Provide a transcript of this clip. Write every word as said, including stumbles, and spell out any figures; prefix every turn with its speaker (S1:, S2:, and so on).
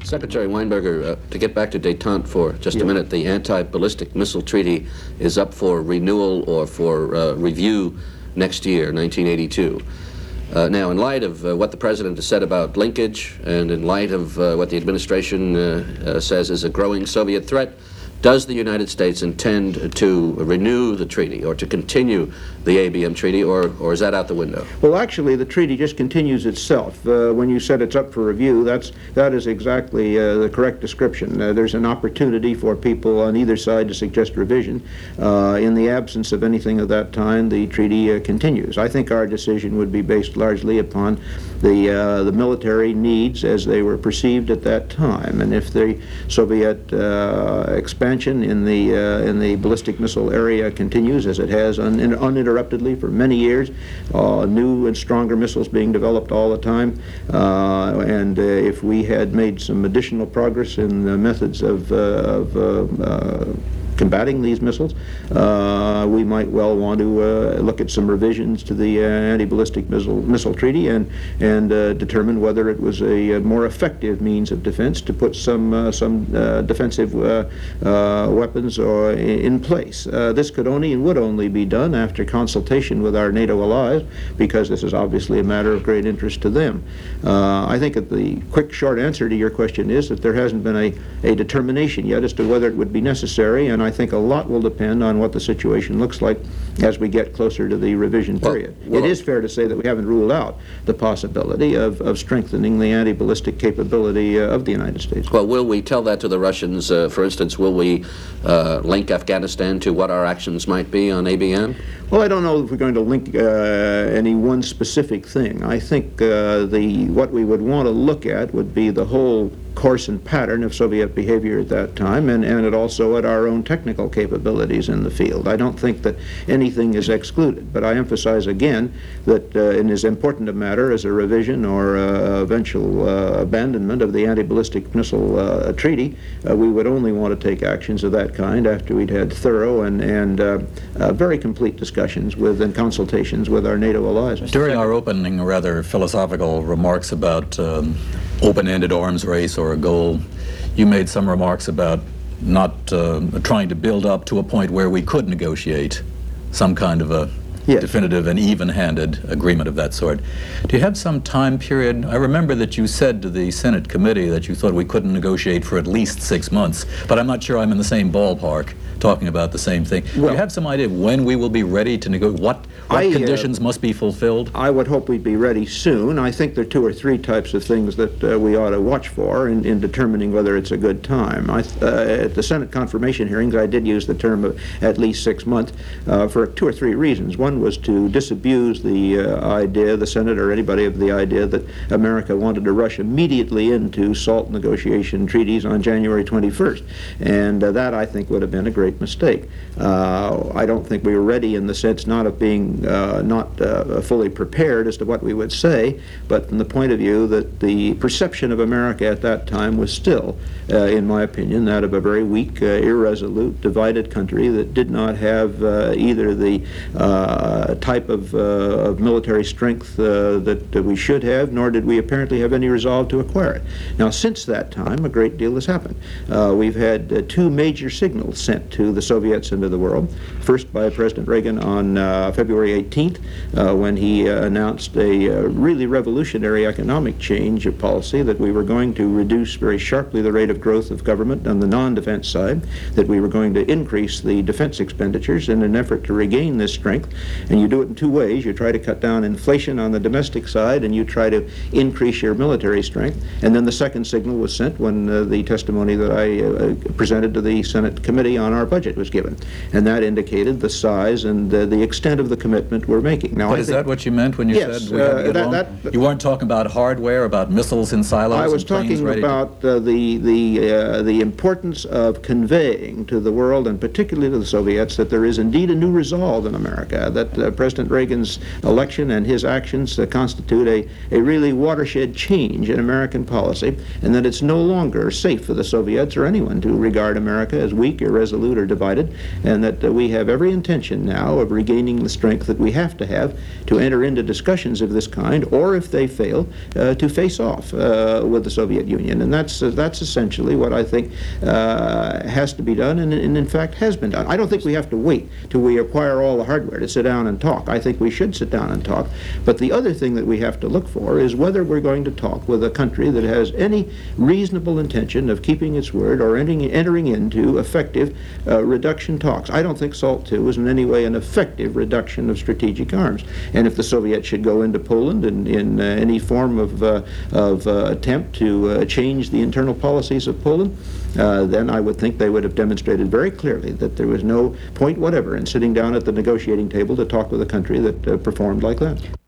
S1: Secretary Weinberger, uh, to get back to détente for just yeah. a minute, the anti-ballistic missile treaty is up for renewal or for uh, review next year, nineteen eighty-two. Uh, now, in light of uh, what the President has said about linkage, and in light of uh, what the administration uh, uh, says is a growing Soviet threat, does the United States intend to renew the treaty or to continue the A B M treaty, or, or is that out the window?
S2: Well, actually, the treaty just continues itself. Uh, when you said it's up for review, that's, that is exactly uh, the correct description. Uh, there's an opportunity for people on either side to suggest revision. Uh, in the absence of anything of that time, the treaty uh, continues. I think our decision would be based largely upon the, uh, the military needs as they were perceived at that time. And if the Soviet uh, expansion in the uh, in the ballistic missile area continues as it has un uninterruptedly for many years, uh, new and stronger missiles being developed all the time, uh, and uh, if we had made some additional progress in the methods of, uh, of uh, uh, combating these missiles, uh, we might well want to uh, look at some revisions to the uh, anti-ballistic missile, missile treaty and, and uh, determine whether it was a, a more effective means of defense to put some, uh, some uh, defensive uh, uh, weapons or in place. Uh, this could only and would only be done after consultation with our NATO allies, because this is obviously a matter of great interest to them. Uh, I think that the quick, short answer to your question is that there hasn't been a, a determination yet as to whether it would be necessary, and I I think a lot will depend on what the situation looks like as we get closer to the revision period. Well, well, it is fair to say that we haven't ruled out the possibility of, of strengthening the anti-ballistic capability uh, of the United States.
S1: Well, will we tell that to the Russians? Uh, for instance, will we uh, link Afghanistan to what our actions might be on A B M?
S2: Well, I don't know if we're going to link uh, any one specific thing. I think uh, the what we would want to look at would be the whole course and pattern of Soviet behavior at that time, and, and it also at our own technical capabilities in the field. I don't think that anything is excluded, but I emphasize again that uh, in as important a matter as a revision or uh, eventual uh, abandonment of the anti-ballistic missile uh, treaty, uh, we would only want to take actions of that kind after we'd had thorough and, and uh, uh, very complete discussions with and consultations with our NATO allies.
S3: During our opening, rather philosophical remarks about um, open-ended arms race or a goal, you made some remarks about not uh, trying to build up to a point where we could negotiate some kind of a yes. definitive and even-handed agreement of that sort. Do you have some time period? I remember that you said to the Senate committee that you thought we couldn't negotiate for at least six months, but I'm not sure I'm in the same ballpark talking about the same thing. Well, do you have some idea when we will be ready to negotiate? What, what I, conditions uh, must be fulfilled?
S2: I would hope we'd be ready soon. I think there are two or three types of things that uh, we ought to watch for in, in determining whether it's a good time. I, uh, at the Senate confirmation hearings, I did use the term of at least six months uh, for two or three reasons. One was to disabuse the uh, idea, the Senate or anybody of the idea that America wanted to rush immediately into SALT negotiation treaties on January twenty-first. And uh, that, I think, would have been a great mistake. Uh, I don't think we were ready in the sense not of being uh, not uh, fully prepared as to what we would say, but from the point of view that the perception of America at that time was still, uh, in my opinion, that of a very weak, uh, irresolute, divided country that did not have uh, either the uh, type of, uh, of military strength uh, that uh, we should have, nor did we apparently have any resolve to acquire it. Now, since that time, a great deal has happened. Uh, we've had uh, two major signals sent to the Soviets and to the world. First by President Reagan on uh, February eighteenth, uh, when he uh, announced a uh, really revolutionary economic change of policy, that we were going to reduce very sharply the rate of growth of government on the non-defense side, that we were going to increase the defense expenditures in an effort to regain this strength. And you do it in two ways. You try to cut down inflation on the domestic side, and you try to increase your military strength. And then the second signal was sent when uh, the testimony that I uh, presented to the Senate committee on our budget was given, and that indicated the size and uh, the extent of the commitment we're making. Now,
S3: but
S2: I
S3: is that what you meant when you
S2: yes,
S3: said we had to get
S2: uh,
S3: along?
S2: that, that,
S3: you weren't talking about hardware, about missiles in silos?
S2: I was
S3: and planes
S2: talking
S3: ready
S2: about
S3: to...
S2: uh, the the uh, the importance of conveying to the world, and particularly to the Soviets, that there is indeed a new resolve in America, that uh, President Reagan's election and his actions uh, constitute a, a really watershed change in American policy, and that it's no longer safe for the Soviets or anyone to regard America as weak, irresolute, or divided, and that uh, we have every intention now of regaining the strength strength that we have to have to enter into discussions of this kind, or if they fail, uh, to face off uh, with the Soviet Union. And that's, uh, that's essentially what I think uh, has to be done, and, and in fact has been done. I don't think we have to wait till we acquire all the hardware to sit down and talk. I think we should sit down and talk. But the other thing that we have to look for is whether we're going to talk with a country that has any reasonable intention of keeping its word or entering, entering into effective uh, reduction talks. I don't think SALT two is in any way an effective reduction of strategic arms. And if the Soviets should go into Poland in, in uh, any form of, uh, of uh, attempt to uh, change the internal policies of Poland, uh, then I would think they would have demonstrated very clearly that there was no point whatever in sitting down at the negotiating table to talk with a country that uh, performed like that.